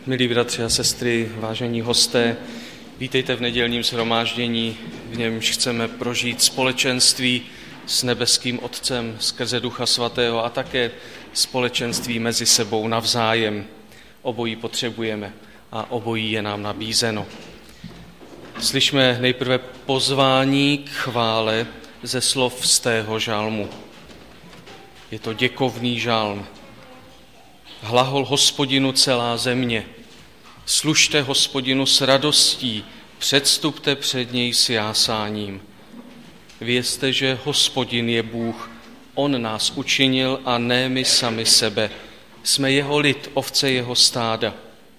Milí bratři a sestry, vážení hosté, vítejte v nedělním shromáždění, v němž chceme prožít společenství s nebeským Otcem skrze Ducha Svatého a také společenství mezi sebou navzájem. Obojí potřebujeme a obojí je nám nabízeno. Slyšme nejprve pozvání k chvále ze slov z tého žalmu. Je to děkovný žalm. Hlahol Hospodinu celá země. Služte Hospodinu s radostí, předstupte před něj s jásáním. Vězte, že Hospodin je Bůh, on nás učinil a ne my sami sebe. Jsme jeho lid, ovce jeho stáda.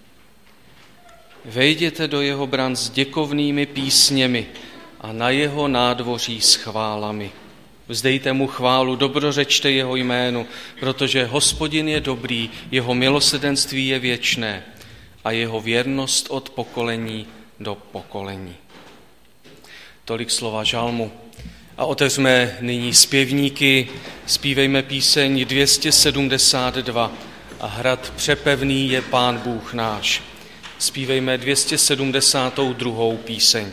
Vejděte do jeho bran s děkovnými písněmi a na jeho nádvoří s chválami. Vzdejte mu chválu, dobrořečte jeho jménu, protože Hospodin je dobrý, jeho milosrdenství je věčné a jeho věrnost od pokolení do pokolení. Tolik slova žalmu. A otevřme nyní zpěvníky, zpívejme píseň 272 a hrad přepevný je Pán Bůh náš. Zpívejme 272. píseň.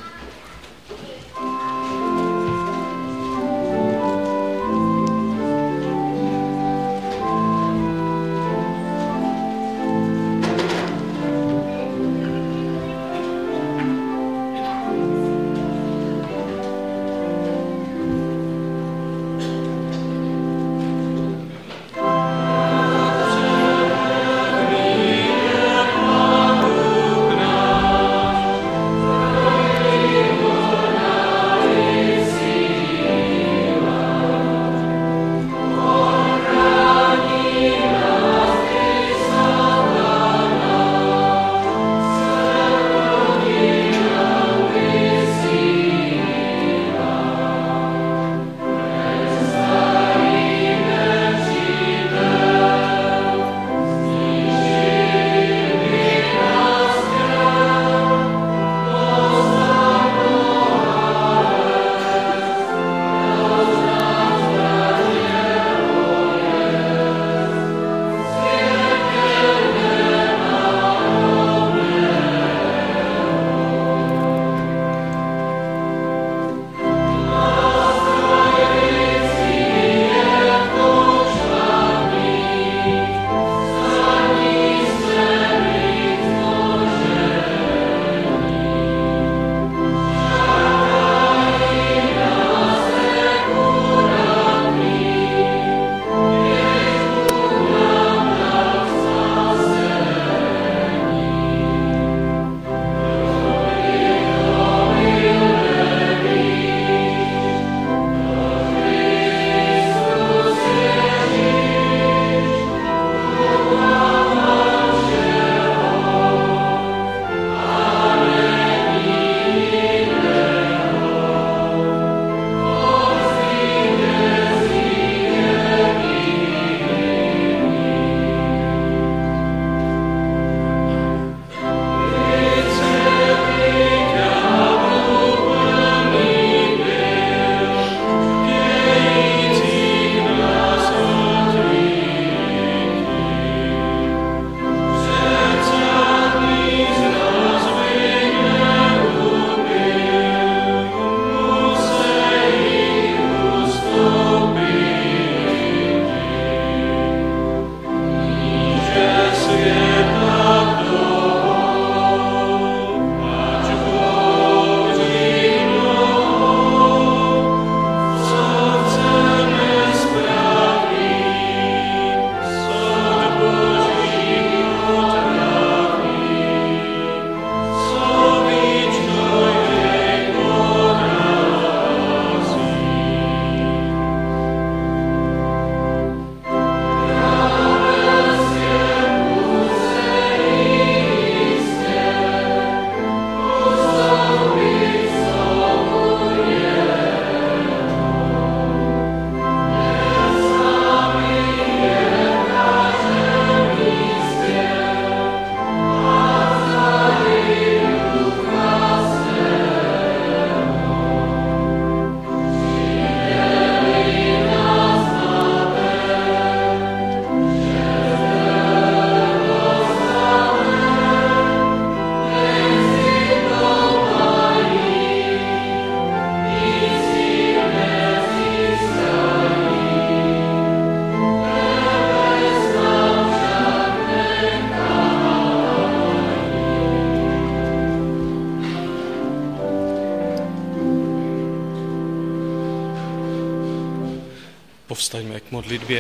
Povstaňme k modlitbě.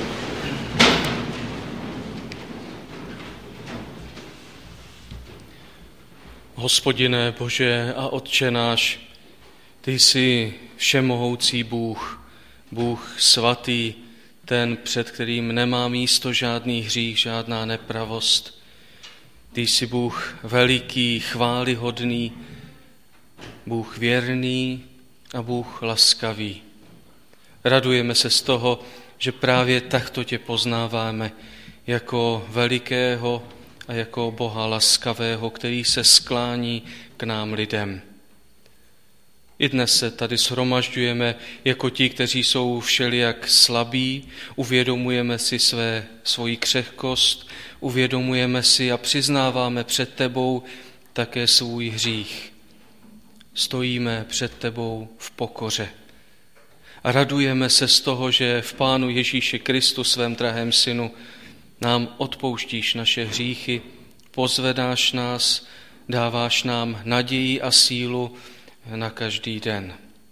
Hospodine Bože a Otče náš, ty jsi všemohoucí Bůh, Bůh svatý, ten, před kterým nemá místo žádný hřích, žádná nepravost. Ty jsi Bůh veliký, chvályhodný, Bůh věrný a Bůh laskavý. Radujeme se z toho, že právě takto tě poznáváme jako velikého a jako Boha laskavého, který se sklání k nám lidem. I dnes se tady shromažďujeme jako ti, kteří jsou všelijak slabí, uvědomujeme si svoji křehkost, uvědomujeme si a přiznáváme před tebou také svůj hřích. Stojíme před tebou v pokoře a radujeme se z toho, že v Pánu Ježíši Kristu, svém drahém synu, nám odpouštíš naše hříchy, pozvedáš nás, dáváš nám naději a sílu na každý den.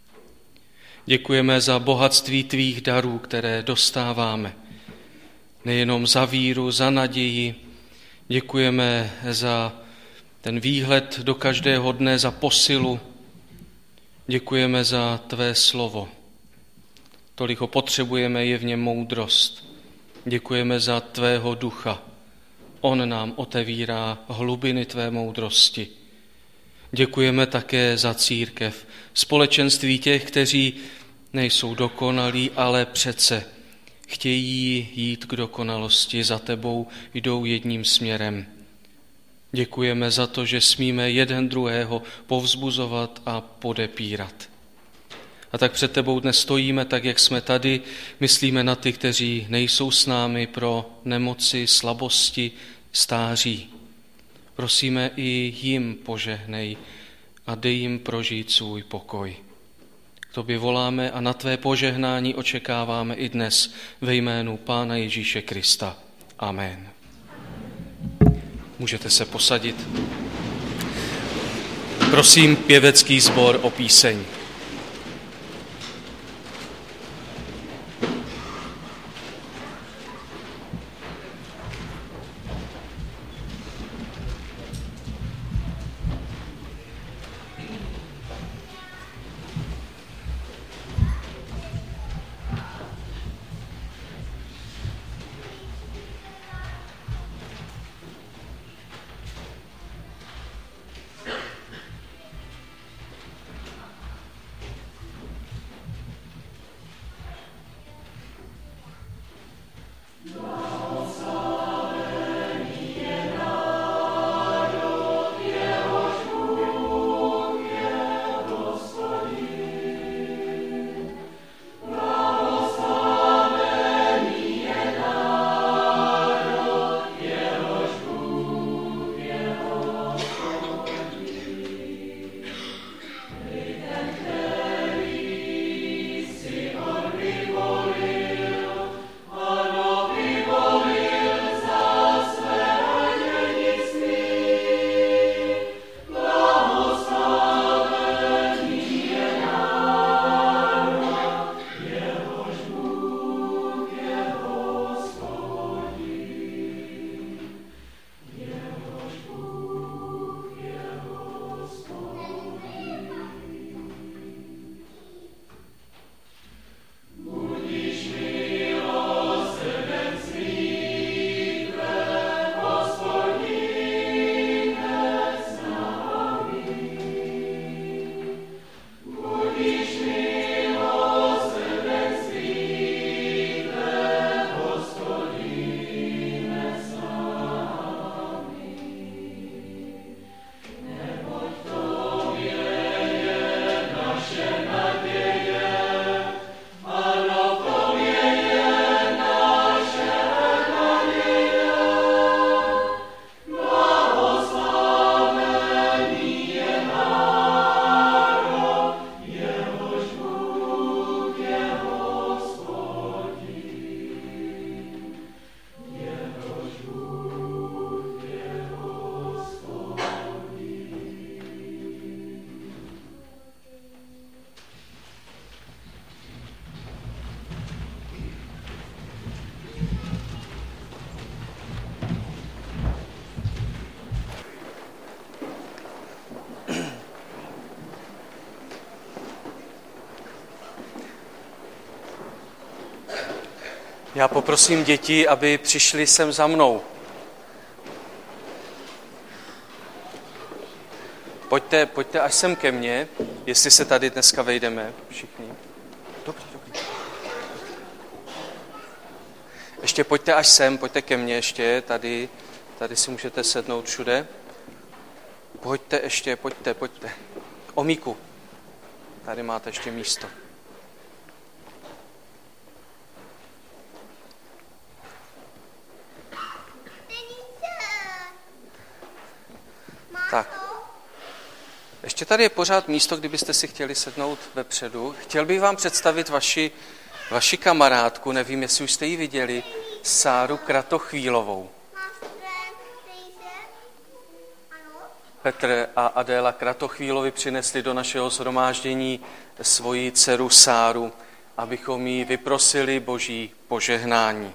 Děkujeme za bohatství tvých darů, které dostáváme. Nejenom za víru, za naději. Děkujeme za ten výhled do každého dne, za posilu. Děkujeme za tvé slovo. Tolik ho potřebujeme, je v něm moudrost. Děkujeme za tvého ducha. On nám otevírá hlubiny tvé moudrosti. Děkujeme také za církev, společenství těch, kteří nejsou dokonalí, ale přece chtějí jít k dokonalosti, za tebou jdou jedním směrem. Děkujeme za to, že smíme jeden druhého povzbuzovat a podepírat. A tak před tebou dnes stojíme, tak jak jsme tady, myslíme na ty, kteří nejsou s námi pro nemoci, slabosti, stáří. Prosíme i jim požehnej a dej jim prožít svůj pokoj. K tobě voláme a na tvé požehnání očekáváme i dnes ve jménu Pána Ježíše Krista. Amen. Můžete se posadit. Prosím pěvecký sbor o píseň. Vivo Já poprosím děti, aby přišli sem za mnou. Pojďte až sem ke mně, jestli se tady dneska vejdeme všichni. Dobrý. Ještě pojďte až sem, pojďte ke mně ještě, tady si můžete sednout všude. Pojďte ještě, pojďte. Omíku, tady máte ještě místo. Tak. Ještě tady je pořád místo, kdybyste si chtěli sednout vepředu. Chtěl bych vám představit vaši kamarádku, nevím, jestli už jste ji viděli, Sáru Kratochvílovou. Petr a Adéla Kratochvílovi přinesli do našeho shromáždění svoji dceru Sáru, abychom jí vyprosili Boží požehnání.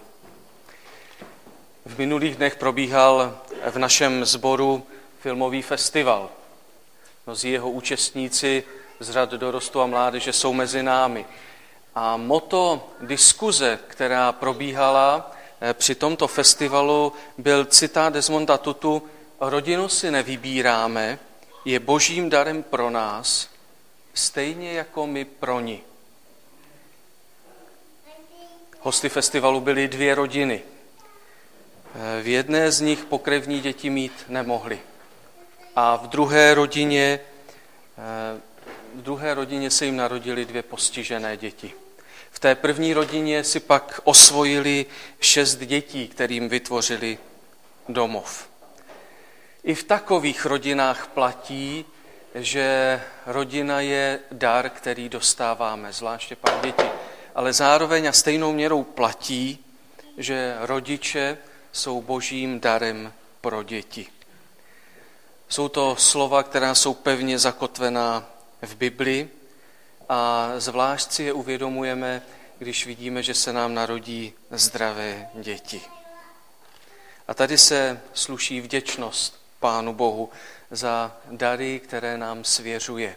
V minulých dnech probíhal v našem sboru filmový festival. Mnozí jeho účastníci z řad dorostu a mládeže jsou mezi námi. A motto diskuze, která probíhala při tomto festivalu, byl citát Desmonda Tutu: rodinu si nevybíráme, je božím darem pro nás, stejně jako my pro ni. Hosty festivalu byly 2 rodiny. V jedné z nich pokrevní děti mít nemohli. A v druhé rodině se jim narodily 2 postižené děti. V té první rodině si pak osvojili 6 dětí, kterým vytvořili domov. I v takových rodinách platí, že rodina je dar, který dostáváme, zvláště pak děti. Ale zároveň a stejnou měrou platí, že rodiče jsou božím darem pro děti. Jsou to slova, která jsou pevně zakotvená v Bibli a zvlášť si je uvědomujeme, když vidíme, že se nám narodí zdravé děti. A tady se sluší vděčnost Pánu Bohu za dary, které nám svěřuje.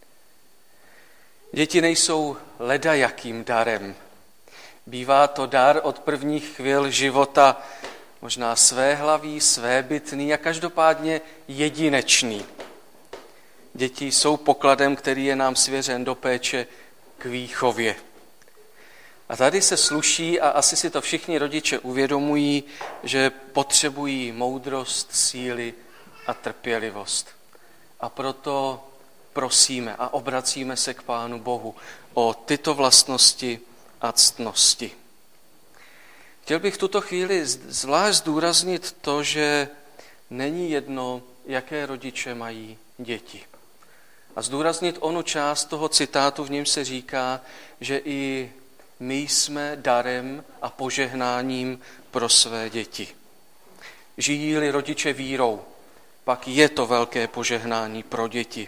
Děti nejsou ledajakým darem. Bývá to dar od prvních chvil života, možná svéhlavý, svébytný a každopádně jedinečný. Děti jsou pokladem, který je nám svěřen do péče k výchově. A tady se sluší, a asi si to všichni rodiče uvědomují, že potřebují moudrost, síly a trpělivost. A proto prosíme a obracíme se k Pánu Bohu o tyto vlastnosti a ctnosti. Chtěl bych v tuto chvíli zvlášť zdůraznit to, že není jedno, jaké rodiče mají děti. A zdůraznit onu část toho citátu, v něm se říká, že i my jsme darem a požehnáním pro své děti. Žijí-li rodiče vírou, pak je to velké požehnání pro děti.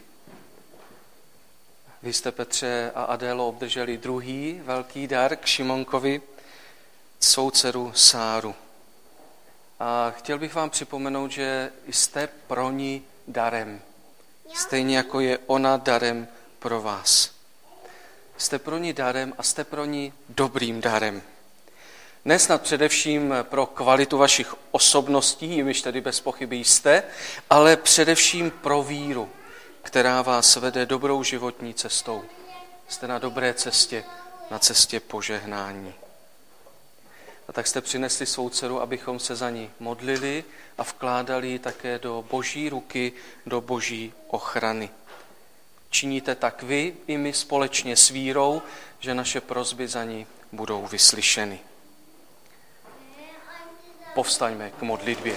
Vy jste, Petře a Adélo, obdrželi druhý velký dar k Šimonkovi, svou dceru Sáru. A chtěl bych vám připomenout, že jste pro ní darem. Stejně jako je ona darem pro vás. Jste pro ní darem a jste pro ní dobrým darem. Ne snad především pro kvalitu vašich osobností, jimiž tedy bez pochyby jste, ale především pro víru, která vás vede dobrou životní cestou. Jste na dobré cestě, na cestě požehnání. A tak jste přinesli svou dceru, abychom se za ní modlili a vkládali ji také do Boží ruky, do Boží ochrany. Činíte tak vy i my společně s vírou, že naše prosby za ní budou vyslyšeny. Povstaňme k modlitbě.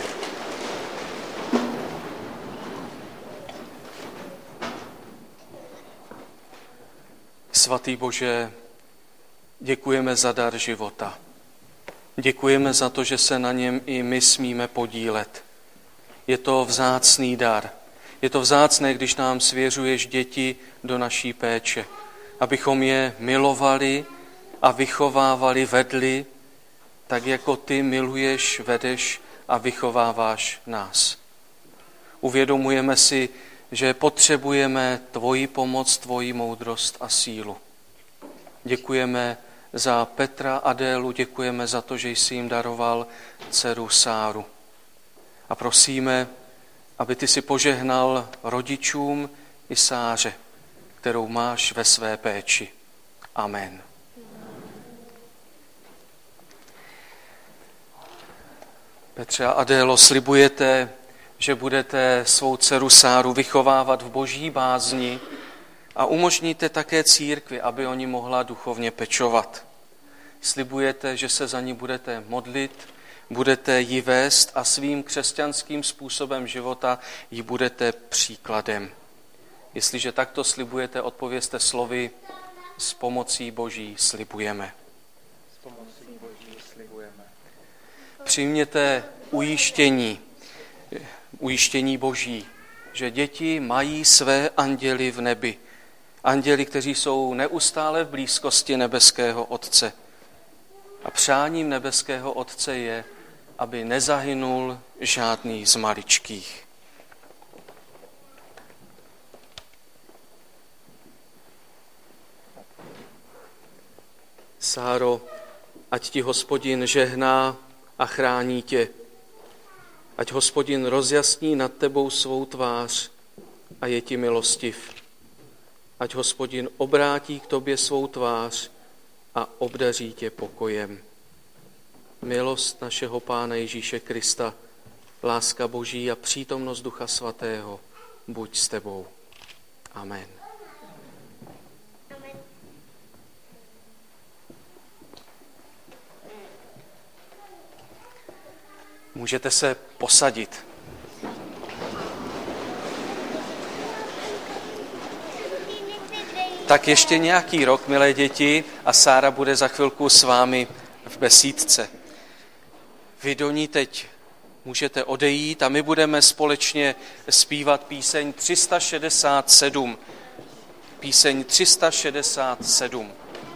Svatý Bože, děkujeme za dar života. Děkujeme za to, že se na něm i my smíme podílet. Je to vzácný dar. Je to vzácné, když nám svěřuješ děti do naší péče, abychom je milovali a vychovávali, vedli, tak jako ty miluješ, vedeš a vychováváš nás. Uvědomujeme si, že potřebujeme tvoji pomoc, tvoji moudrost a sílu. Děkujeme Za Petra a Adélu děkujeme za to, že jsi jim daroval dceru Sáru. A prosíme, aby ty si požehnal rodičům i Sáře, kterou máš ve své péči. Amen. Petře a Adélo, slibujete, že budete svou dceru Sáru vychovávat v boží bázni a umožníte také církvi, aby o ní mohla duchovně pečovat. Slibujete, že se za ní budete modlit, budete ji vést a svým křesťanským způsobem života ji budete příkladem. Jestliže takto slibujete, odpovězte slovy: s pomocí Boží slibujeme. S pomocí Boží slibujeme. Přijměte ujištění Boží, že děti mají své anděly v nebi. Anděli, kteří jsou neustále v blízkosti nebeského Otce. A přáním nebeského Otce je, aby nezahynul žádný z maličkých. Sáro, ať ti Hospodin žehná a chrání tě. Ať Hospodin rozjasní nad tebou svou tvář a je ti milostiv. Ať Hospodin obrátí k tobě svou tvář a obdaří tě pokojem. Milost našeho Pána Ježíše Krista, láska Boží a přítomnost Ducha Svatého buď s tebou. Amen. Můžete se posadit. Tak ještě nějaký rok, milé děti, a Sára bude za chvilku s vámi v besídce. Vy do ní teď můžete odejít a my budeme společně zpívat píseň 367. Píseň 367.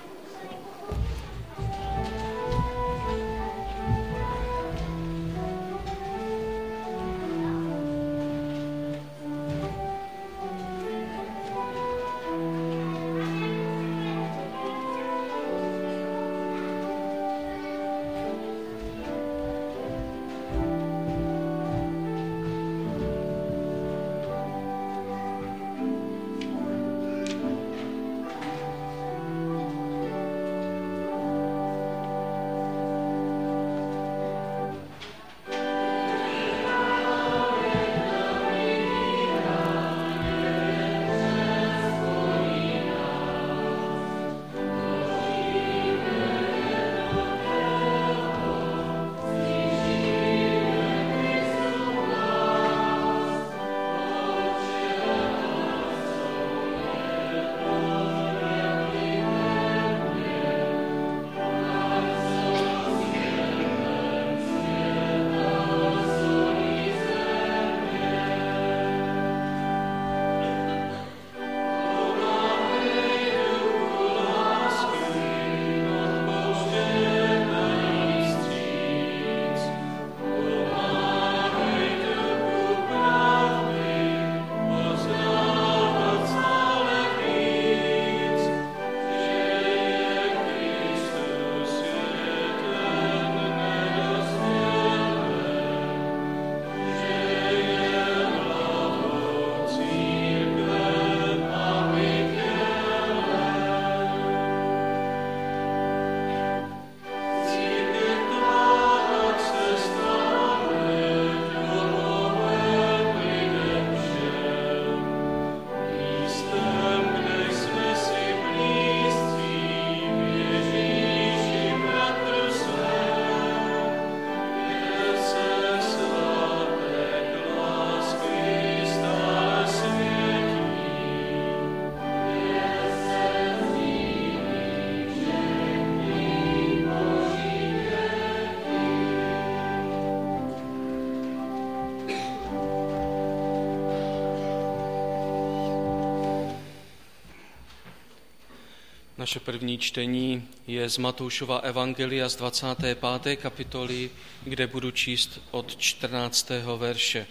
Naše první čtení je z Matoušova evangelia z 25. kapitoly, kde budu číst od 14. verše.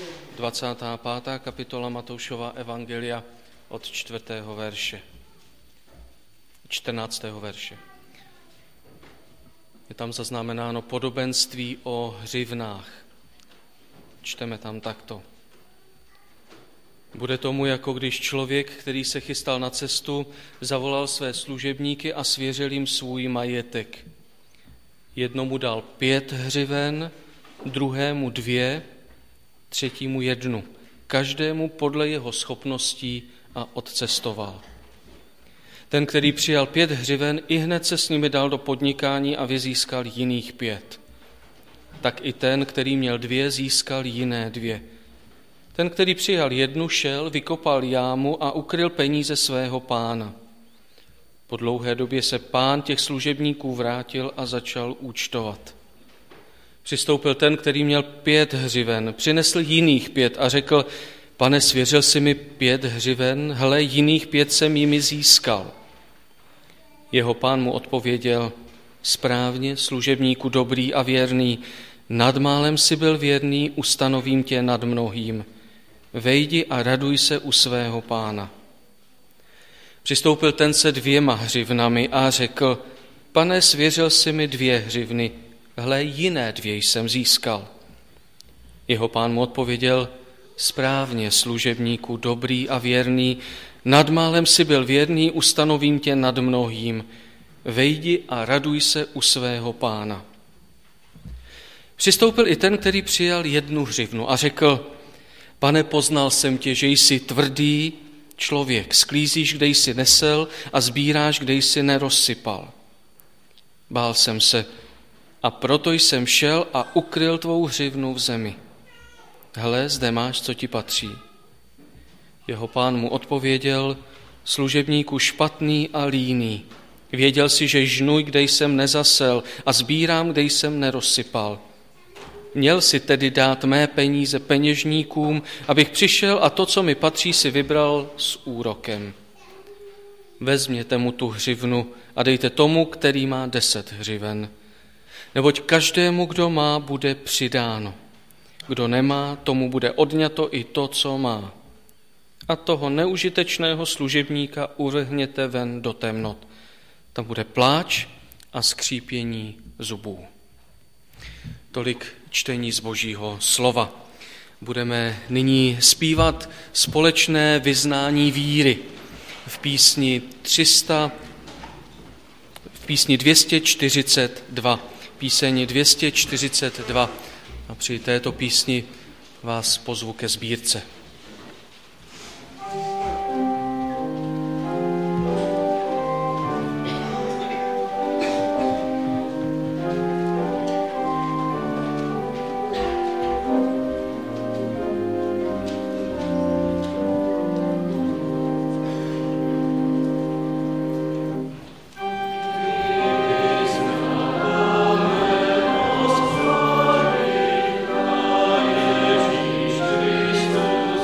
25. kapitola Matoušova evangelia od 4. verše. 14. verše. Je tam zaznamenáno podobenství o hřivnách. Čteme tam takto. Bude tomu, jako když člověk, který se chystal na cestu, zavolal své služebníky a svěřil jim svůj majetek. Jednomu dal 5 hřiven, druhému 2, třetímu 1. Každému podle jeho schopností a odcestoval. Ten, který přijal 5 hřiven, ihned se s nimi dal do podnikání a vyzískal jiných 5. Tak i ten, který měl 2, získal jiné 2. Ten, který přijal 1, šel, vykopal jámu a ukryl peníze svého pána. Po dlouhé době se pán těch služebníků vrátil a začal účtovat. Přistoupil ten, který měl 5 hřiven, přinesl jiných 5 a řekl: Pane, svěřil jsi mi 5 hřiven, hle, jiných 5 jsem jimi získal. Jeho pán mu odpověděl: Správně, služebníku dobrý a věrný, nad málem si byl věrný, ustanovím tě nad mnohým. Vejdi a raduj se u svého pána. Přistoupil ten se 2 hřivnami a řekl: Pane, svěřil jsi mi 2 hřivny, hle, jiné 2 jsem získal. Jeho pán mu odpověděl: Správně, služebníku dobrý a věrný, nad málem si byl věrný, ustanovím tě nad mnohým. Vejdi a raduj se u svého pána. Přistoupil i ten, který přijal 1 hřivnu a řekl: Pane, poznal jsem tě, že jsi tvrdý člověk, sklízíš, kde jsi nesel a sbíráš, kde jsi nerozsypal. Bál jsem se a proto jsem šel a ukryl tvou hřivnu v zemi. Hle, zde máš, co ti patří. Jeho pán mu odpověděl: Služebníku špatný a líný, věděl jsi, že žnuj, kde jsem nezasel a sbírám, kde jsem nerozsypal. Měl si tedy dát mé peníze peněžníkům, abych přišel a to, co mi patří, si vybral s úrokem. Vezměte mu tu hřivnu a dejte tomu, který má 10 hřiven. Neboť každému, kdo má, bude přidáno. Kdo nemá, tomu bude odňato i to, co má. A toho neužitečného služebníka uvrhněte ven do temnot. Tam bude pláč a skřípění zubů. Tolik čtení z Božího slova. Budeme nyní zpívat společné vyznání víry v písni 242. Píseň 242. A při této písni vás pozvu ke sbírce. Christus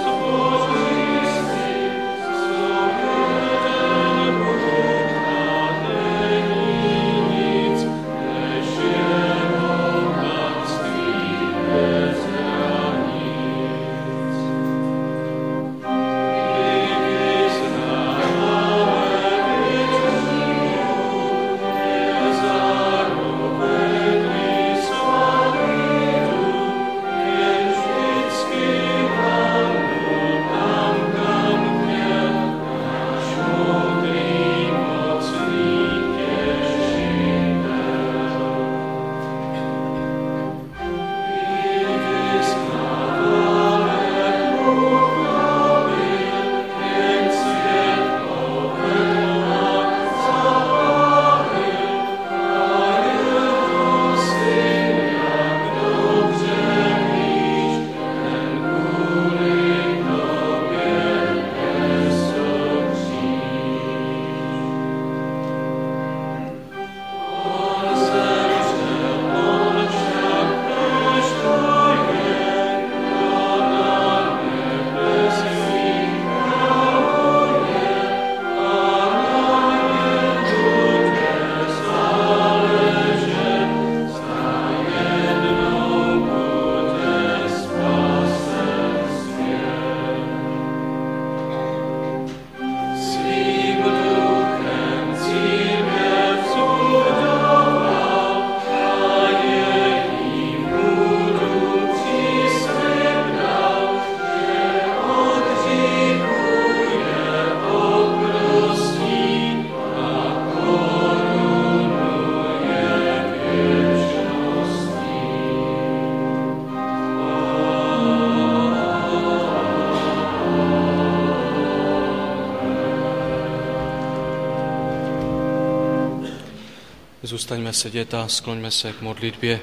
Zůstaňme sedět a skloňme se k modlitbě.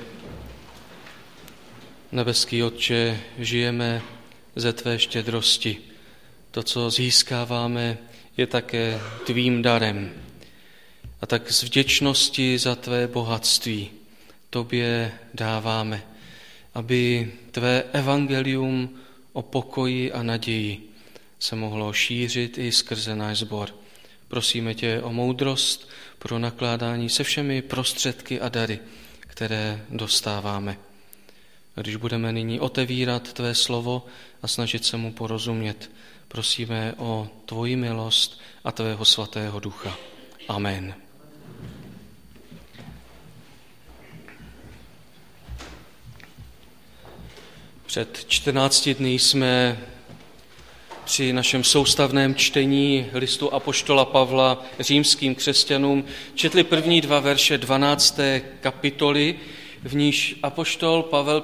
Nebeský Otče, žijeme ze tvé štědrosti. To, co získáváme, je také tvým darem. A tak z vděčnosti za tvé bohatství tobě dáváme, aby tvé evangelium o pokoji a naději se mohlo šířit i skrze náš sbor. Prosíme tě o moudrost pro nakládání se všemi prostředky a dary, které dostáváme. Když budeme nyní otevírat tvé slovo a snažit se mu porozumět, prosíme o tvoji milost a tvého svatého ducha. Amen. Před 14 dny jsme při našem soustavném čtení listu apoštola Pavla římským křesťanům četli první 2 verše 12. kapitoly, v níž apoštol Pavel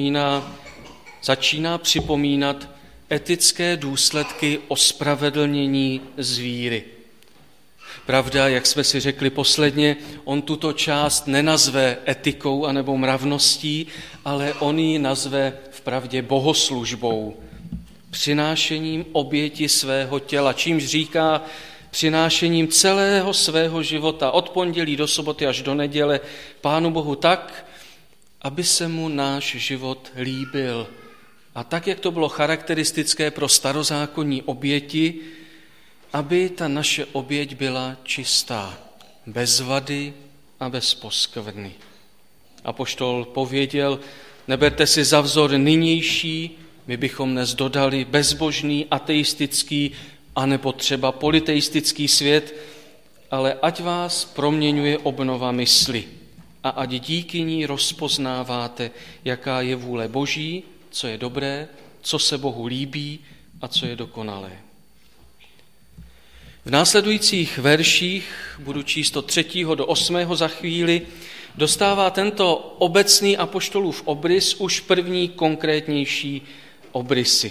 začíná připomínat etické důsledky ospravedlnění z víry. Pravda, jak jsme si řekli posledně, on tuto část nenazve etikou anebo mravností, ale on ji nazve vpravdě bohoslužbou, přinášením oběti svého těla, čímž říká přinášením celého svého života, od pondělí do soboty až do neděle, Pánu Bohu tak, aby se mu náš život líbil. A tak, jak to bylo charakteristické pro starozákonní oběti, aby ta naše oběť byla čistá, bez vady a bez poskvrny. Apoštol pověděl, neberte si za vzor nynější, my bychom dnes dodali bezbožný, ateistický, anebo třeba politeistický svět, ale ať vás proměňuje obnova mysli a ať díky ní rozpoznáváte, jaká je vůle Boží, co je dobré, co se Bohu líbí a co je dokonalé. V následujících verších, budu číst od 3. do 8. za chvíli, dostává tento obecný apoštolův obrys už první konkrétnější obrysy.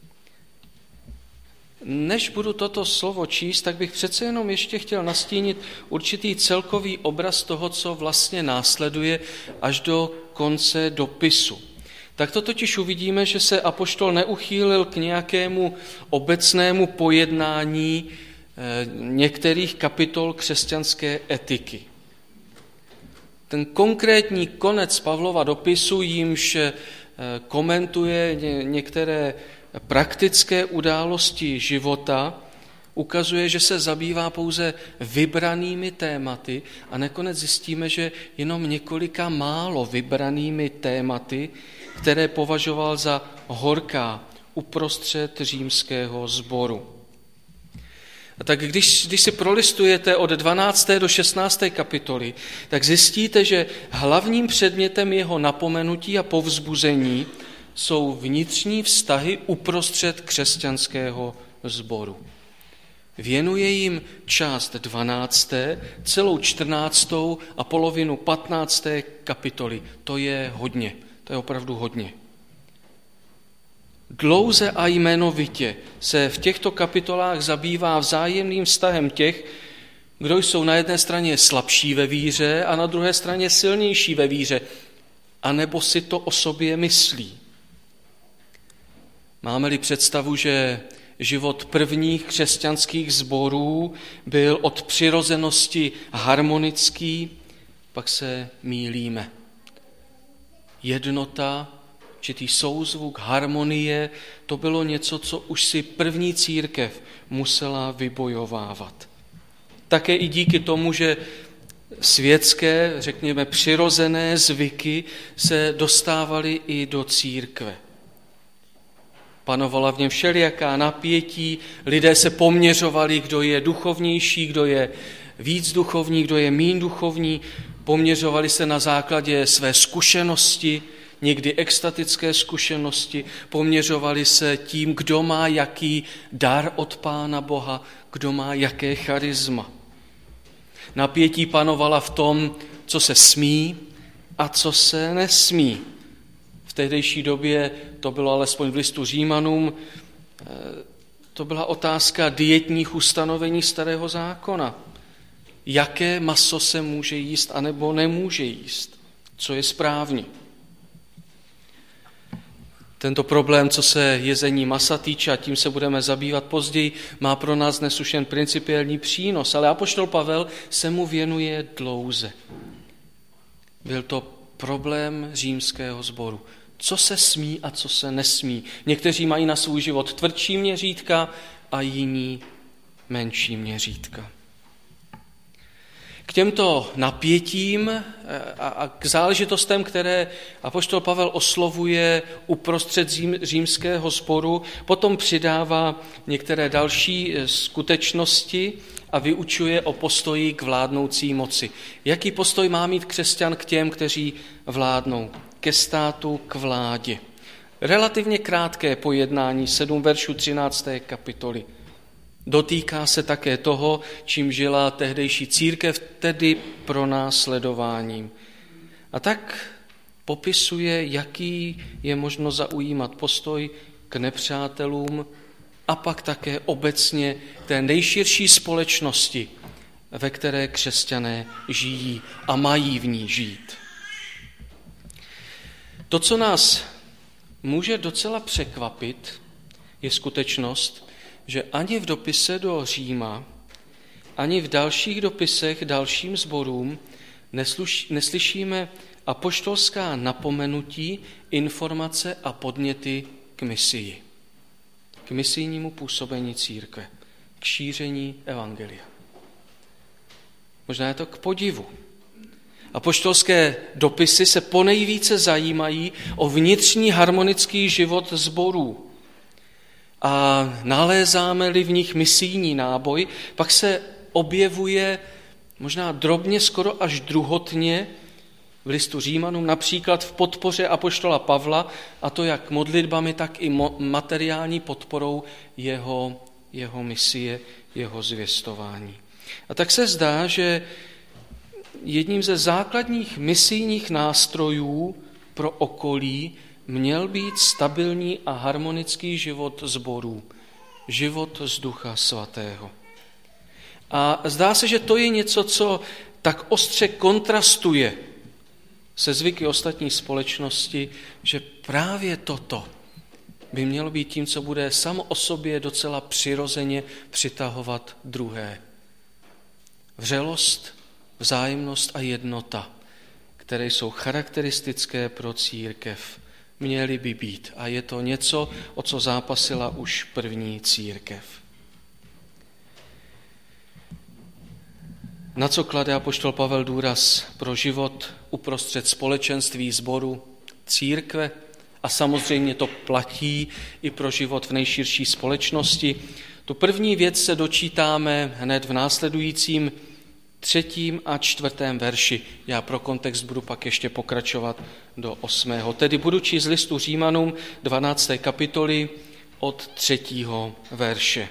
Než budu toto slovo číst, tak bych přece jenom ještě chtěl nastínit určitý celkový obraz toho, co vlastně následuje až do konce dopisu. Tak to totiž uvidíme, že se apoštol neuchýlil k nějakému obecnému pojednání některých kapitol křesťanské etiky. Ten konkrétní konec Pavlova dopisu, jímž komentuje některé praktické události života, ukazuje, že se zabývá pouze vybranými tématy a nakonec zjistíme, že jenom několika málo vybranými tématy, které považoval za horká uprostřed římského sboru. A tak když si prolistujete od 12. do 16. kapitoly, tak zjistíte, že hlavním předmětem jeho napomenutí a povzbuzení jsou vnitřní vztahy uprostřed křesťanského sboru. Věnuje jim část 12., celou 14. a polovinu 15. kapitoly. To je hodně, to je opravdu hodně. Dlouze a jmenovitě se v těchto kapitolách zabývá vzájemným vztahem těch, kdo jsou na jedné straně slabší ve víře a na druhé straně silnější ve víře, anebo si to o sobě myslí. Máme-li představu, že život prvních křesťanských sborů byl od přirozenosti harmonický, pak se mýlíme. Jednota, určitý souzvuk, harmonie, to bylo něco, co už si první církev musela vybojovávat. Také i díky tomu, že světské, řekněme přirozené zvyky se dostávaly i do církve. Panovala v něm všelijaká napětí, lidé se poměřovali, kdo je duchovnější, kdo je víc duchovní, kdo je míň duchovní, poměřovali se na základě své zkušenosti, někdy extatické zkušenosti, poměřovali se tím, kdo má jaký dar od Pána Boha, kdo má jaké charisma. Napětí panovala v tom, co se smí a co se nesmí. V tehdejší době, to bylo alespoň v listu Římanům, to byla otázka dietních ustanovení Starého zákona. jaké maso se může jíst anebo nemůže jíst, co je správně. Tento problém, co se jezení masa týče, a tím se budeme zabývat později, má pro nás dnes už jen principiální přínos, ale apoštol Pavel se mu věnuje dlouze. Byl to problém římského sboru. Co se smí a co se nesmí. Někteří mají na svůj život tvrdší měřítka a jiní menší měřítka. K těmto napětím a k záležitostem, které apoštol Pavel oslovuje uprostřed římského sboru, potom přidává některé další skutečnosti a vyučuje o postoji k vládnoucí moci. Jaký postoj má mít křesťan k těm, kteří vládnou? Ke státu, k vládě. Relativně krátké pojednání, 7 veršů 13. kapitoly. Dotýká se také toho, čím žila tehdejší církev, tedy pronásledováním. A tak popisuje, jaký je možno zaujímat postoj k nepřátelům a pak také obecně té nejširší společnosti, ve které křesťané žijí a mají v ní žít. To, co nás může docela překvapit, je skutečnost, že ani v dopise do Říma, ani v dalších dopisech dalším sborům neslyšíme apoštolská napomenutí, informace a podněty k misii. K misijnímu působení církve, k šíření evangelia. Možná je to k podivu. Apoštolské dopisy se ponejvíce zajímají o vnitřní harmonický život sborů. A nalézáme-li v nich misijní náboj, pak se objevuje možná drobně, skoro až druhotně v listu Římanům, například v podpoře apoštola Pavla, a to jak modlitbami, tak i materiální podporou jeho misie, jeho zvěstování. A tak se zdá, že jedním ze základních misijních nástrojů pro okolí měl být stabilní a harmonický život sborů, život z Ducha Svatého. A zdá se, že to je něco, co tak ostře kontrastuje se zvyky ostatní společnosti, že právě toto by mělo být tím, co bude samo o sobě docela přirozeně přitahovat druhé. Vřelost, vzájemnost a jednota, které jsou charakteristické pro církev, měly by být. A je to něco, o co zápasila už první církev. Na co klade apoštol Pavel důraz pro život uprostřed společenství sboru církve? A samozřejmě to platí i pro život v nejširší společnosti. Tu první věc se dočítáme hned v následujícím 3. a 4. verši. Já pro kontext budu pak ještě pokračovat do 8. Tedy budu číst z listu Římanům 12. kapitoly od 3. verše.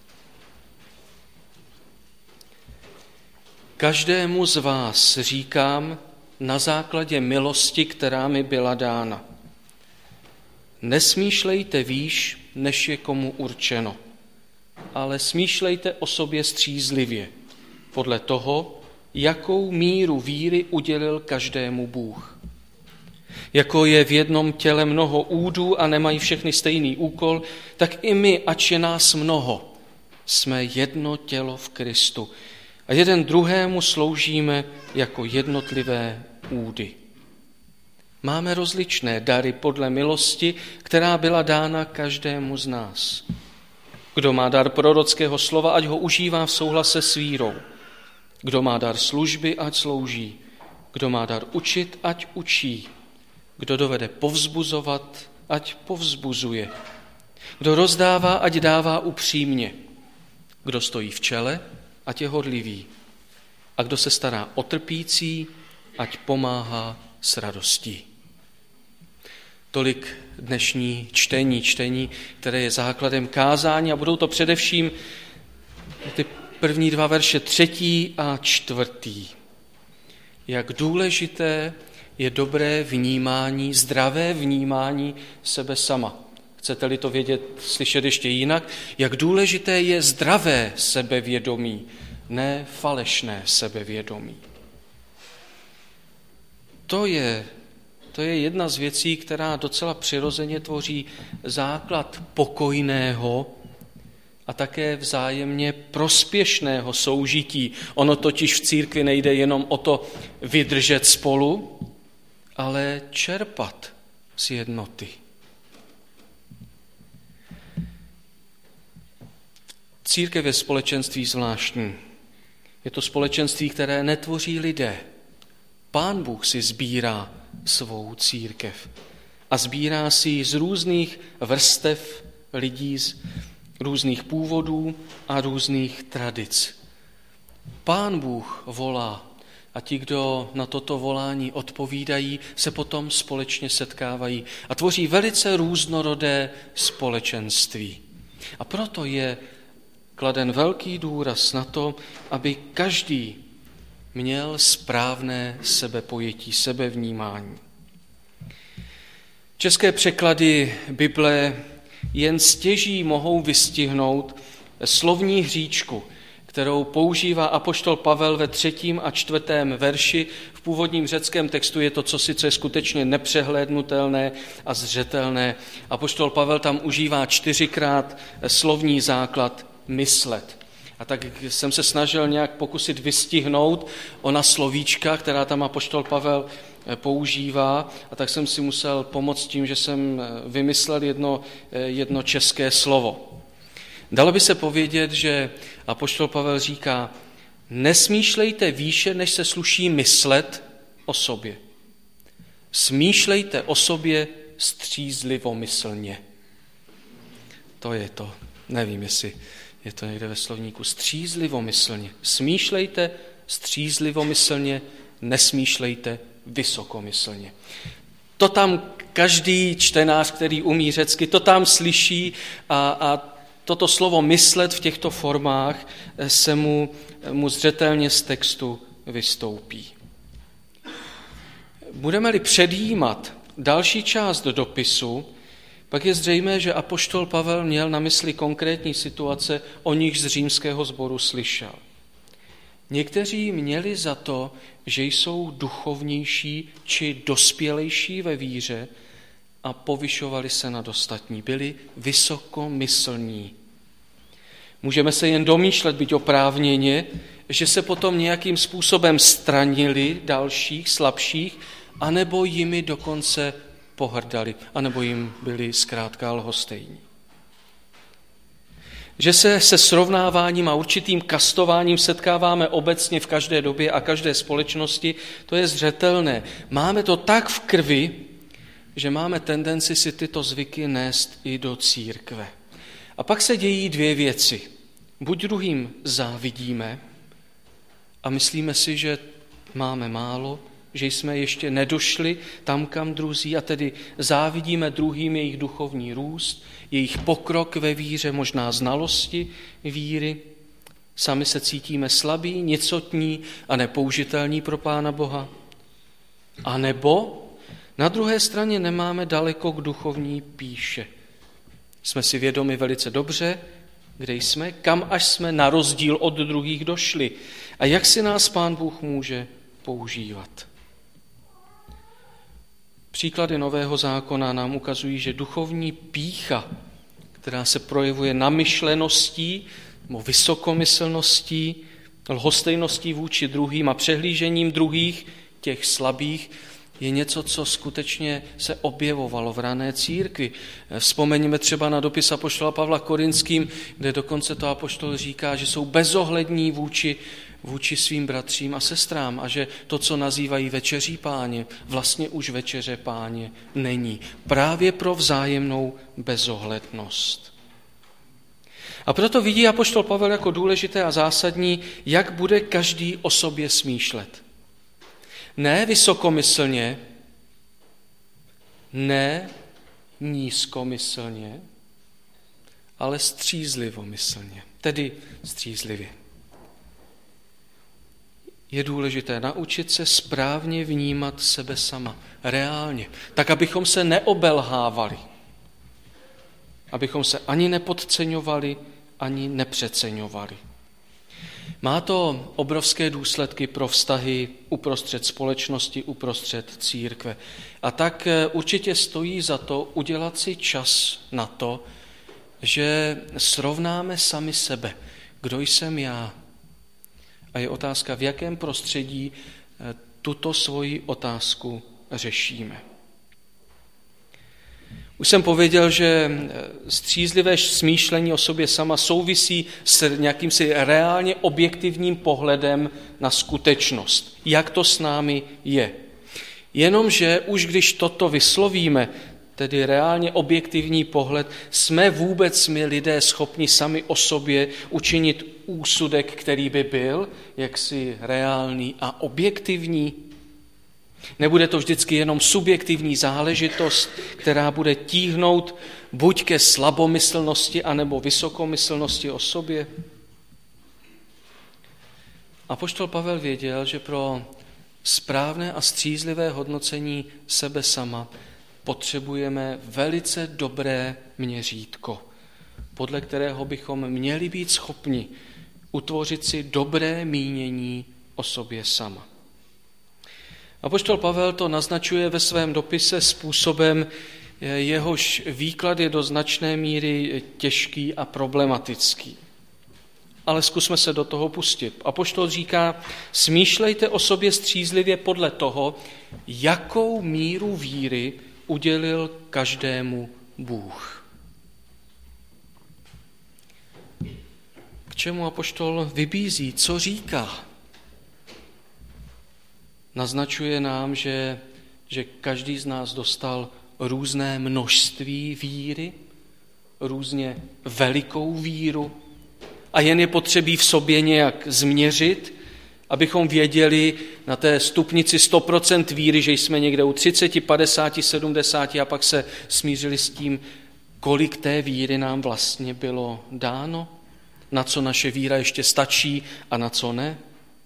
Každému z vás říkám na základě milosti, která mi byla dána. Nesmýšlejte výš, než je komu určeno, ale smýšlejte o sobě střízlivě, podle toho, jakou míru víry udělil každému Bůh. Jako je v jednom těle mnoho údů a nemají všechny stejný úkol, tak i my, ač je nás mnoho, jsme jedno tělo v Kristu a jeden druhému sloužíme jako jednotlivé údy. Máme rozličné dary podle milosti, která byla dána každému z nás. Kdo má dar prorockého slova, ať ho užívá v souhlase s vírou. Kdo má dar služby, ať slouží. Kdo má dar učit, ať učí. Kdo dovede povzbuzovat, ať povzbuzuje. Kdo rozdává, ať dává upřímně. Kdo stojí v čele, ať je horlivý. A kdo se stará o trpící, ať pomáhá s radostí. Tolik dnešní čtení, které je základem kázání a budou to především ty první 2 verše 3. a 4. Jak důležité je dobré vnímání, zdravé vnímání sebe sama. Chcete-li to vědět, slyšet ještě jinak, jak důležité je zdravé sebevědomí ne falešné sebevědomí. To je jedna z věcí, která docela přirozeně tvoří základ pokojného a také vzájemně prospěšného soužití. Ono totiž v církvi nejde jenom o to vydržet spolu, ale čerpat z jednoty. Církev je společenství zvláštní. Je to společenství, které netvoří lidé. Pán Bůh si sbírá svou církev a sbírá si ji z různých vrstev lidí, z různých původů a různých tradic. Pán Bůh volá a ti, kdo na toto volání odpovídají, se potom společně setkávají a tvoří velice různorodé společenství. A proto je kladen velký důraz na to, aby každý měl správné sebepojetí, sebevnímání. České překlady Bible jen stěží mohou vystihnout slovní hříčku, kterou používá apoštol Pavel ve 3. a 4. verši. V původním řeckém textu je to cosi, co je skutečně nepřehlédnutelné a zřetelné. Apoštol Pavel tam užívá 4krát slovní základ myslet. A tak jsem se snažil nějak pokusit vystihnout ona slovíčka, která tam apoštol Pavel používá, a tak jsem si musel pomoct tím, že jsem vymyslel jedno české slovo. Dalo by se povědět, že apoštol Pavel říká: nesmýšlejte výše, než se sluší myslet o sobě. Smýšlejte o sobě střízlivomyslně. To je to. Nevím, jestli je to někde ve slovníku. Střízlivomyslně. Smýšlejte střízlivomyslně, nesmýšlejte vysokomyslně. To tam každý čtenář, který umí řecky, to tam slyší a toto slovo myslet v těchto formách se mu zřetelně z textu vystoupí. Budeme-li předjímat další část dopisu, pak je zřejmé, že apoštol Pavel měl na mysli konkrétní situace, o nichž z římského sboru slyšel. Někteří měli za to, že jsou duchovnější či dospělejší ve víře a povyšovali se nad ostatní, byli vysokomyslní. Můžeme se jen domýšlet, byť oprávněně, že se potom nějakým způsobem stranili dalších, slabších, anebo jimi dokonce pohrdali, anebo jim byli zkrátka lhostejní. Že se srovnáváním a určitým kastováním setkáváme obecně v každé době a každé společnosti, to je zřetelné. Máme to tak v krvi, že máme tendenci si tyto zvyky nést i do církve. A pak se dějí dvě věci. Buď druhým závidíme a myslíme si, že máme málo, že jsme ještě nedošli tam, kam druzí, a tedy závidíme druhým jejich duchovní růst, jejich pokrok ve víře, možná znalosti víry. Sami se cítíme slabí, nicotní a nepoužitelní pro Pána Boha. A nebo na druhé straně nemáme daleko k duchovní pýše. Jsme si vědomi velice dobře, kde jsme, kam až jsme na rozdíl od druhých došli a jak si nás Pán Bůh může používat. Příklady Nového zákona nám ukazují, že duchovní pýcha, která se projevuje namyšleností nebo vysokomyslností, lhostejností vůči druhým a přehlížením druhých, těch slabých, je něco, co skutečně se objevovalo v rané církvi. Vzpomeňme třeba na dopis apoštola Pavla Korinským, kde dokonce to apoštol říká, že jsou bezohlední vůči svým bratřím a sestrám a že to, co nazývají večeří Páně, vlastně už večeře Páně není. Právě pro vzájemnou bezohlednost. A proto vidí apoštol Pavel jako důležité a zásadní, jak bude každý o sobě smýšlet. Ne vysokomyslně, ne nízkomyslně, ale střízlivomyslně, tedy střízlivě. Je důležité naučit se správně vnímat sebe sama, reálně, tak abychom se neobelhávali, abychom se ani nepodceňovali, ani nepřeceňovali. Má to obrovské důsledky pro vztahy uprostřed společnosti, uprostřed církve. A tak určitě stojí za to udělat si čas na to, že srovnáme sami sebe. Kdo jsem já? A je otázka, v jakém prostředí tuto svoji otázku řešíme. Už jsem pověděl, že střízlivé smýšlení o sobě sama souvisí s nějakým si reálně objektivním pohledem na skutečnost. Jak to s námi je. Jenomže už když toto vyslovíme, tedy reálně objektivní pohled, jsme vůbec my lidé schopni sami o sobě učinit úsudek, který by byl jaksi reálný a objektivní? Nebude to vždycky jenom subjektivní záležitost, která bude tíhnout buď ke slabomyslnosti, anebo vysokomyslnosti o sobě? Apoštol Pavel věděl, že pro správné a střízlivé hodnocení sebe sama potřebujeme velice dobré měřítko, podle kterého bychom měli být schopni utvořit si dobré mínění o sobě sama. Apoštol Pavel to naznačuje ve svém dopise způsobem, jehož výklad je do značné míry těžký a problematický. Ale zkusme se do toho pustit. Apoštol říká, smýšlejte o sobě střízlivě podle toho, jakou míru víry udělil každému Bůh. K čemu apoštol vybízí? Co říká? Naznačuje nám, že každý z nás dostal různé množství víry, různě velikou víru a jen je potřebí v sobě nějak změřit, abychom věděli na té stupnici 100% víry, že jsme někde u 30, 50, 70 a pak se smířili s tím, kolik té víry nám vlastně bylo dáno, na co naše víra ještě stačí a na co ne.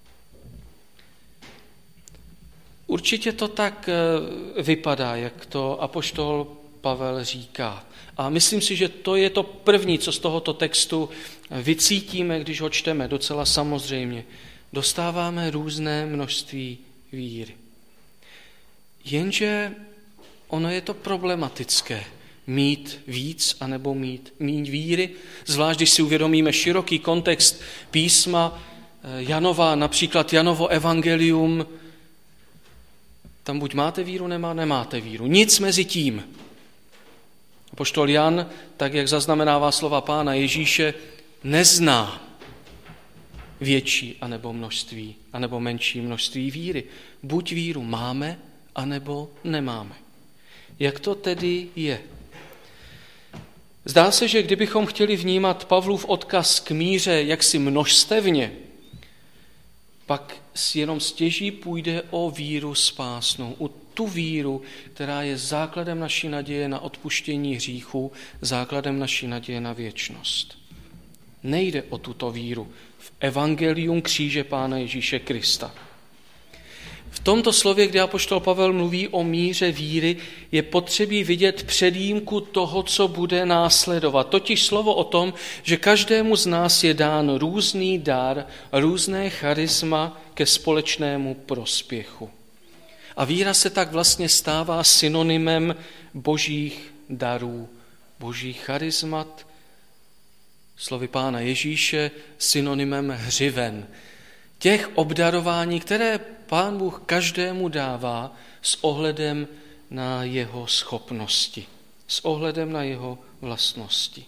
Určitě to tak vypadá, jak to apoštol Pavel říká. A myslím si, že to je to první, co z tohoto textu vycítíme, když ho čteme, docela samozřejmě. Dostáváme různé množství víry. Jenže ono je to problematické mít víc anebo mít méně víry, zvlášť když si uvědomíme široký kontext písma Janova, například Janovo evangelium. Tam buď máte víru, nemáte víru. Nic mezi tím. Apoštol Jan, tak jak zaznamenává slova Pána Ježíše, nezná větší anebo menší množství víry. Buď víru máme, anebo nemáme. Jak to tedy je? Zdá se, že kdybychom chtěli vnímat Pavlův odkaz k míře jaksi množstevně, pak jenom stěží půjde o víru spásnou, o tu víru, která je základem naší naděje na odpuštění hříchů, základem naší naděje na věčnost. Nejde o tuto víru v evangelium kříže Pána Ježíše Krista. V tomto slově, kde apoštol Pavel mluví o míře víry, je potřebí vidět předjímku toho, co bude následovat. Totiž slovo o tom, že každému z nás je dán různý dar, různé charisma ke společnému prospěchu. A víra se tak vlastně stává synonymem božích darů, božích charismat, slovy Pána Ježíše synonymem hřiven. Těch obdarování, které Pán Bůh každému dává s ohledem na jeho schopnosti, s ohledem na jeho vlastnosti.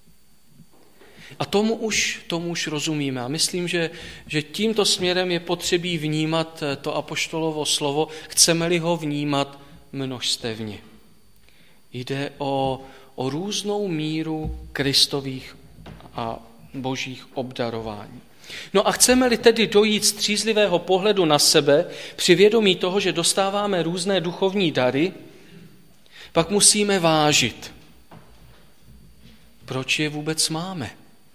A tomu už rozumíme. A myslím, že tímto směrem je potřebí vnímat to apoštolovo slovo, chceme-li ho vnímat množstevně. Jde o různou míru Kristových a božích obdarování. No a chceme-li tedy dojít střízlivého pohledu na sebe při vědomí toho, že dostáváme různé duchovní dary, pak musíme vážit, proč je vůbec máme.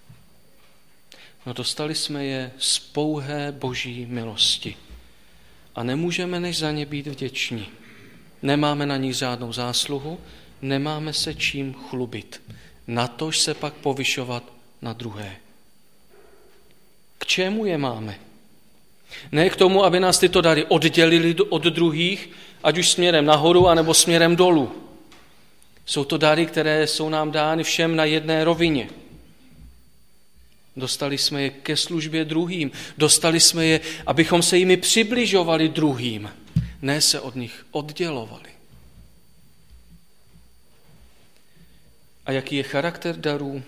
No dostali jsme je z pouhé boží milosti a nemůžeme než za ně být vděční. Nemáme na nich žádnou zásluhu, nemáme se čím chlubit, natož se pak povyšovat na druhé. K čemu je máme? Ne k tomu, aby nás tyto dary oddělily od druhých, ať už směrem nahoru, anebo směrem dolů. Jsou to dary, které jsou nám dány všem na jedné rovině. Dostali jsme je ke službě druhým. Dostali jsme je, abychom se jimi přibližovali druhým. Ne se od nich oddělovali. A jaký je charakter darů?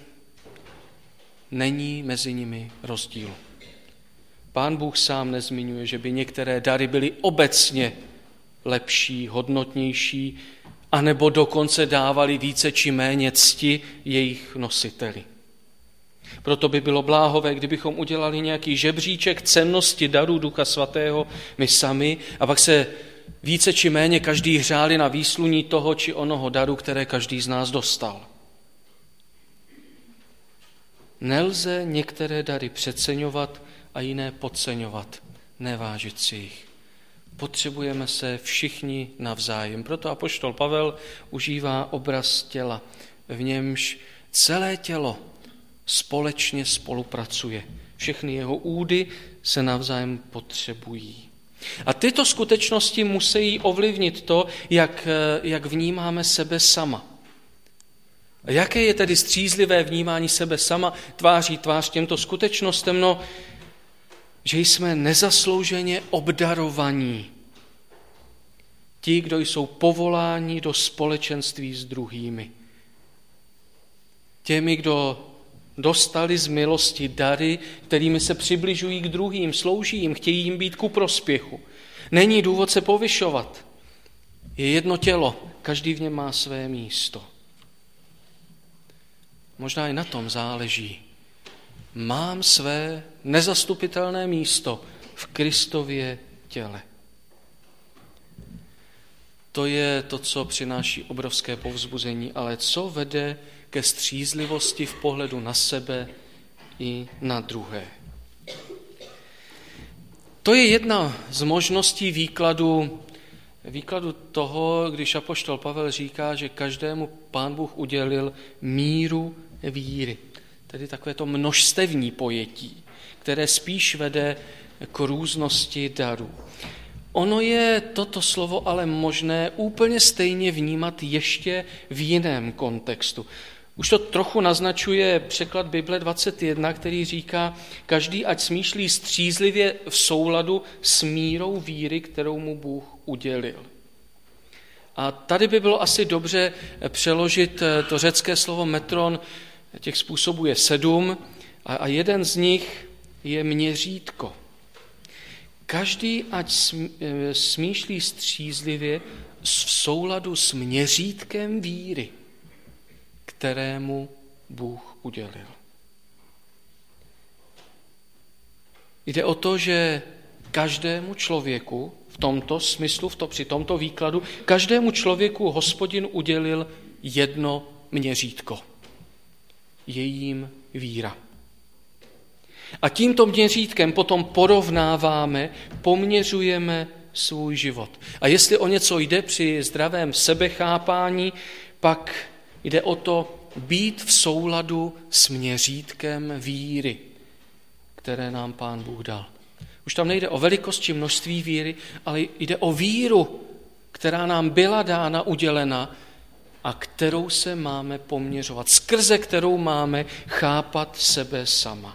Není mezi nimi rozdíl. Pán Bůh sám nezmiňuje, že by některé dary byly obecně lepší, hodnotnější, anebo dokonce dávali více či méně cti jejich nositeli. Proto by bylo bláhové, kdybychom udělali nějaký žebříček cennosti darů Ducha Svatého my sami a pak se více či méně každý hřáli na výsluní toho či onoho daru, které každý z nás dostal. Nelze některé dary přeceňovat a jiné podceňovat, nevážit si jich. Potřebujeme se všichni navzájem. Proto apoštol Pavel užívá obraz těla, v němž celé tělo společně spolupracuje. Všechny jeho údy se navzájem potřebují. A tyto skutečnosti musí ovlivnit to, jak vnímáme sebe sama. A jaké je tedy střízlivé vnímání sebe sama tváří tvář těmto skutečnostem? No, že jsme nezaslouženě obdarovaní. Ti, kdo jsou povoláni do společenství s druhými. Těmi, kdo dostali z milosti dary, kterými se přibližují k druhým, slouží jim, chtějí jim být ku prospěchu. Není důvod se povyšovat. Je jedno tělo, každý v něm má své místo. Možná i na tom záleží. Mám své nezastupitelné místo v Kristově těle. To je to, co přináší obrovské povzbuzení, ale co vede ke střízlivosti v pohledu na sebe i na druhé. To je jedna z možností výkladu toho, když apoštol Pavel říká, že každému Pán Bůh udělil míru víry. Tedy takové to množstevní pojetí, které spíš vede k různosti darů. Ono je toto slovo ale možné úplně stejně vnímat ještě v jiném kontextu. Už to trochu naznačuje překlad Bible 21, který říká, každý ať smýšlí střízlivě v souladu s mírou víry, kterou mu Bůh udělil. A tady by bylo asi dobře přeložit to řecké slovo metron, těch způsobů je 7 a jeden z nich je měřítko. Každý ať smýšlí střízlivě v souladu s měřítkem víry, kterému Bůh udělil. Jde o to, že každému člověku v tomto smyslu, při tomto výkladu, každému člověku Hospodin udělil jedno měřítko. Je jím víra. A tímto měřítkem potom porovnáváme, poměřujeme svůj život. A jestli o něco jde při zdravém sebechápání, pak jde o to být v souladu s měřítkem víry, které nám Pán Bůh dal. Už tam nejde o velikost či množství víry, ale jde o víru, která nám byla dána, udělena a kterou se máme poměřovat, skrze kterou máme chápat sebe sama.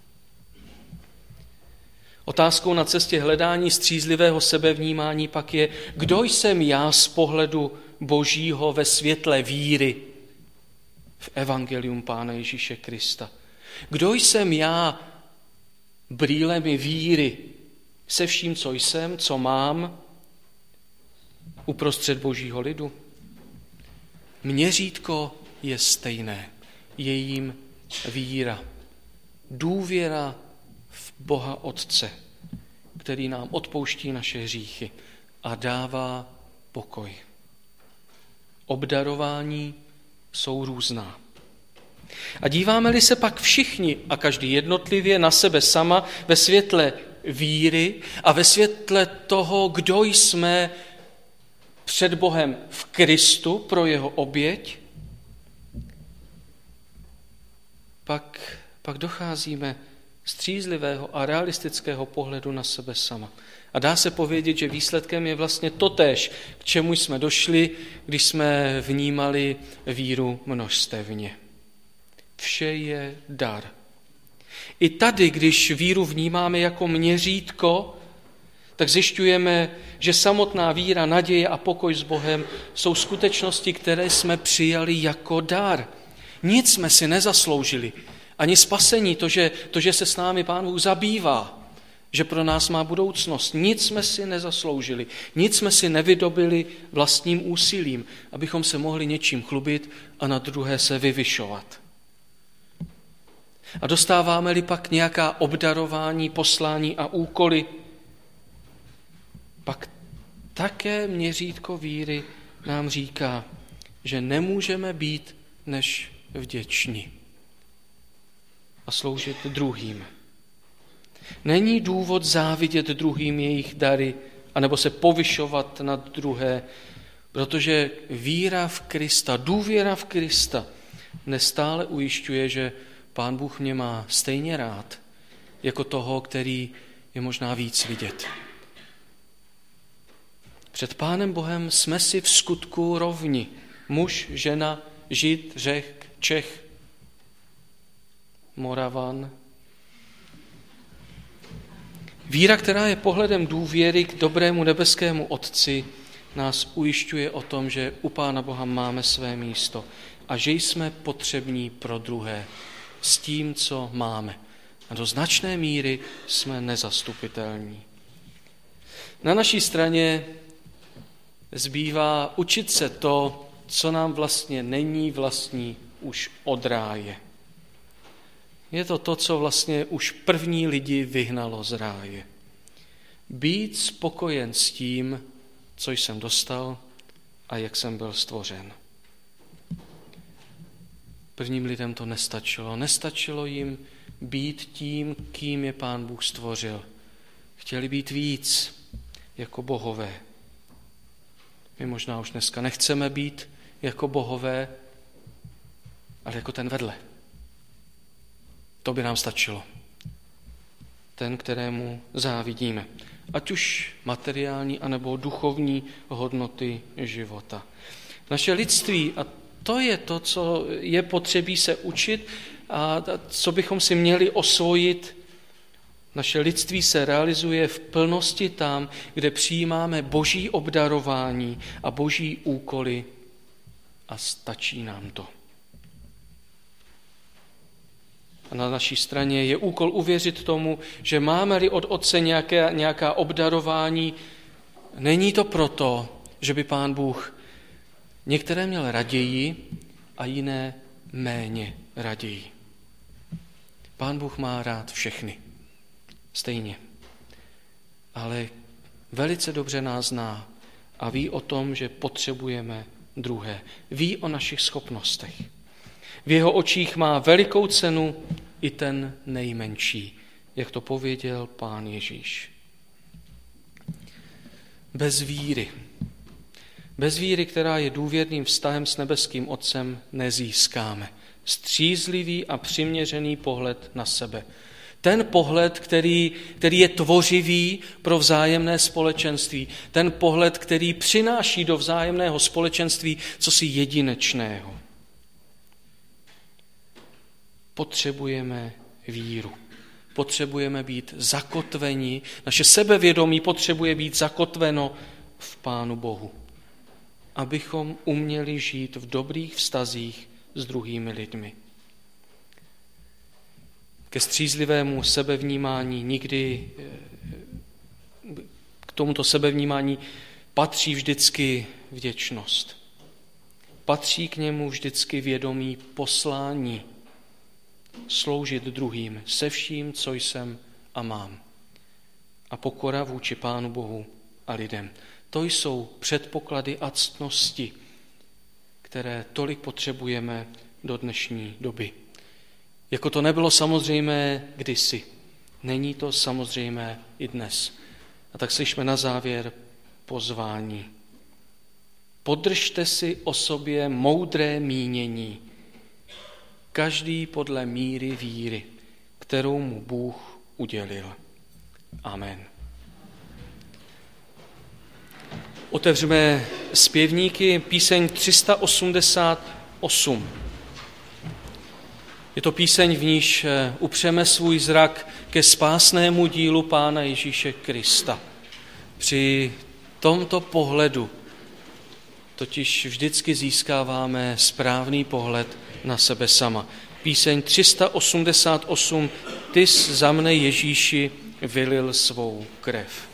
Otázkou na cestě hledání střízlivého sebevnímání pak je, kdo jsem já z pohledu Božího ve světle víry v evangelium Pána Ježíše Krista. Kdo jsem já brýlemi víry se vším, co jsem, co mám uprostřed Božího lidu? Měřítko je stejné, je jím víra, důvěra v Boha Otce, který nám odpouští naše hříchy a dává pokoj. Obdarování jsou různá. A díváme-li se pak všichni a každý jednotlivě na sebe sama ve světle víry a ve světle toho, kdo jsme před Bohem v Kristu pro jeho oběť, pak docházíme střízlivého a realistického pohledu na sebe sama. A dá se povědět, že výsledkem je vlastně totéž, k čemu jsme došli, když jsme vnímali víru množstevně. Vše je dar. I tady, když víru vnímáme jako měřítko, tak zjišťujeme, že samotná víra, naděje a pokoj s Bohem jsou skutečnosti, které jsme přijali jako dar. Nic jsme si nezasloužili. Ani spasení, to, že se s námi Pán Bůh zabývá, že pro nás má budoucnost. Nic jsme si nezasloužili. Nic jsme si nevydobili vlastním úsilím, abychom se mohli něčím chlubit a na druhé se vyvyšovat. A dostáváme-li pak nějaká obdarování, poslání a úkoly, pak také měřítko víry nám říká, že nemůžeme být než vděční a sloužit druhým. Není důvod závidět druhým jejich dary anebo se povyšovat nad druhé, protože víra v Krista, důvěra v Krista nestále ujišťuje, že Pán Bůh mě má stejně rád, jako toho, který je možná víc vidět. Před Pánem Bohem jsme si v skutku rovni. Muž, žena, Žid, Řek, Čech, Moravan. Víra, která je pohledem důvěry k dobrému nebeskému Otci, nás ujišťuje o tom, že u Pána Boha máme své místo a že jsme potřební pro druhé s tím, co máme. A do značné míry jsme nezastupitelní. Na naší straně zbývá učit se to, co nám vlastně není vlastní už od ráje. Je to, co vlastně už první lidi vyhnalo z ráje. Být spokojen s tím, co jsem dostal a jak jsem byl stvořen. Prvním lidem to nestačilo. Nestačilo jim být tím, kým je Pán Bůh stvořil. Chtěli být víc jako bohové. My možná už dneska nechceme být jako bohové, ale jako ten vedle. To by nám stačilo. Ten, kterému závidíme. Ať už materiální, anebo duchovní hodnoty života. Naše lidství, a to je to, co je potřebí se učit a co bychom si měli osvojit. Naše lidství se realizuje v plnosti tam, kde přijímáme boží obdarování a boží úkoly a stačí nám to. A na naší straně je úkol uvěřit tomu, že máme-li od Otce nějaká obdarování, není to proto, že by Pán Bůh některé měl raději a jiné méně raději. Pán Bůh má rád všechny. Stejně. Ale velice dobře nás zná a ví o tom, že potřebujeme druhé. Ví o našich schopnostech. V jeho očích má velikou cenu i ten nejmenší, jak to pověděl Pán Ježíš. Bez víry, která je důvěrným vztahem s nebeským Otcem, nezískáme střízlivý a přiměřený pohled na sebe. Ten pohled, který je tvořivý pro vzájemné společenství. Ten pohled, který přináší do vzájemného společenství cosi jedinečného. Potřebujeme víru. Potřebujeme být zakotveni. Naše sebevědomí potřebuje být zakotveno v Pánu Bohu. Abychom uměli žít v dobrých vztazích s druhými lidmi. Ke střízlivému sebevnímání nikdy, k tomuto sebevnímání patří vždycky vděčnost. Patří k němu vždycky vědomí poslání. Sloužit druhým se vším, co jsem a mám. A pokora vůči Pánu Bohu a lidem. To jsou předpoklady a ctnosti, které tolik potřebujeme do dnešní doby. Jako to nebylo samozřejmé kdysi, není to samozřejmé i dnes. A tak slyšme na závěr pozvání. Podržte si o sobě moudré mínění, každý podle míry víry, kterou mu Bůh udělil. Amen. Otevřeme zpěvníky píseň 388. Je to píseň, v níž upřeme svůj zrak ke spásnému dílu Pána Ježíše Krista. Při tomto pohledu totiž vždycky získáváme správný pohled na sebe sama. Píseň 388. Ty jsi za mne, Ježíši, vylil svou krev.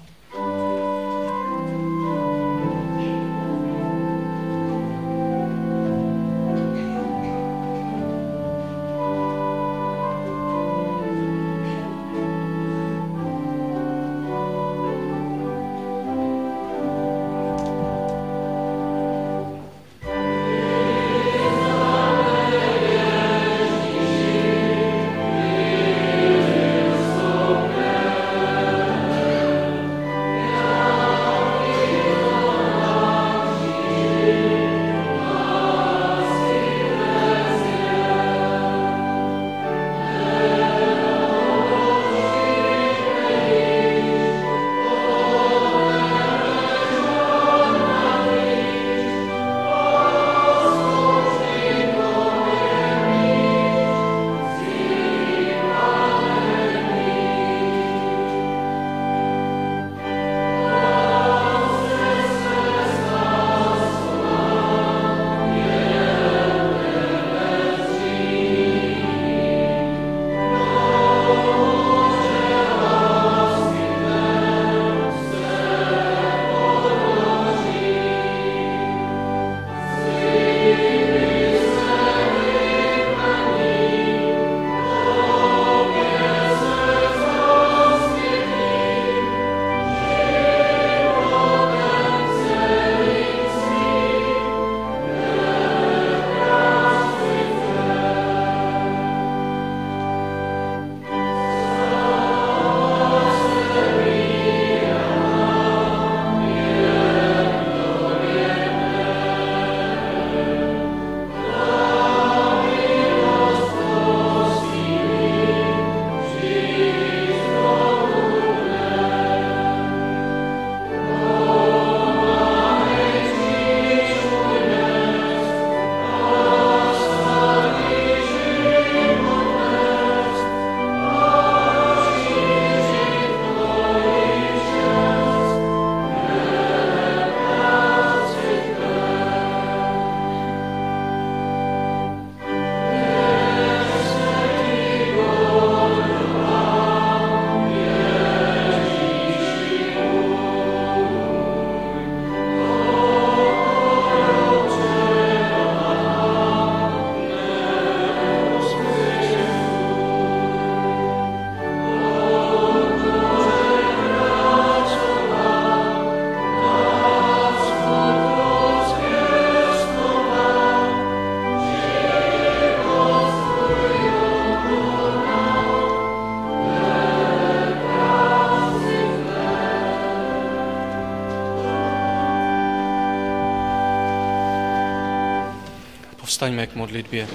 Povstaňme k modlitbě.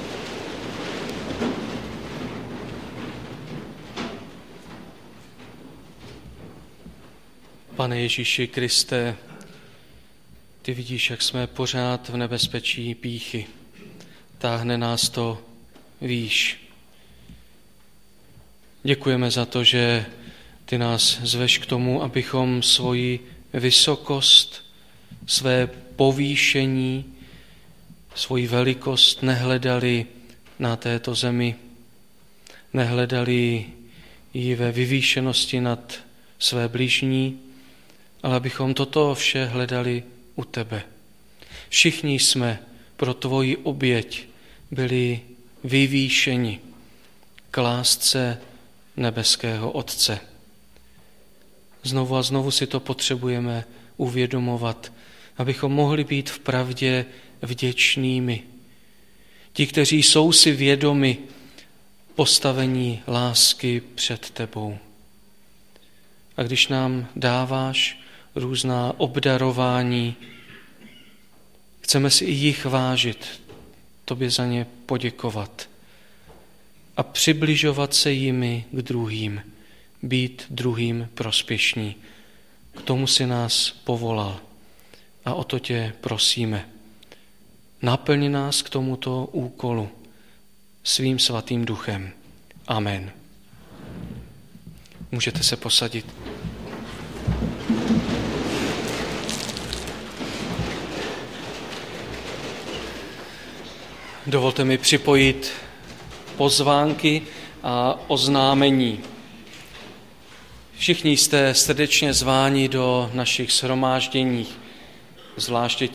Pane Ježíši Kriste, ty vidíš, jak jsme pořád v nebezpečí pýchy. Táhne nás to výš. Děkujeme za to, že ty nás zveš k tomu, abychom svoji vysokost, své povýšení, svoji velikost nehledali na této zemi, nehledali ji ve vyvýšenosti nad své bližní, ale abychom toto vše hledali u tebe. Všichni jsme pro tvoji oběť byli vyvýšeni k lásce nebeského Otce. Znovu a znovu si to potřebujeme uvědomovat, abychom mohli být v pravdě vděčnými. Ti, kteří jsou si vědomi postavení lásky před tebou. A když nám dáváš různá obdarování, chceme si i jich vážit, tobě za ně poděkovat. a přibližovat se jimi k druhým, být druhým prospěšní. K tomu si nás povolal a o to tě prosíme. Naplň nás k tomuto úkolu svým svatým duchem. Amen. Můžete se posadit. Dovolte mi připojit pozvánky a oznámení. Všichni jste srdečně zváni do našich shromáždění, zvláště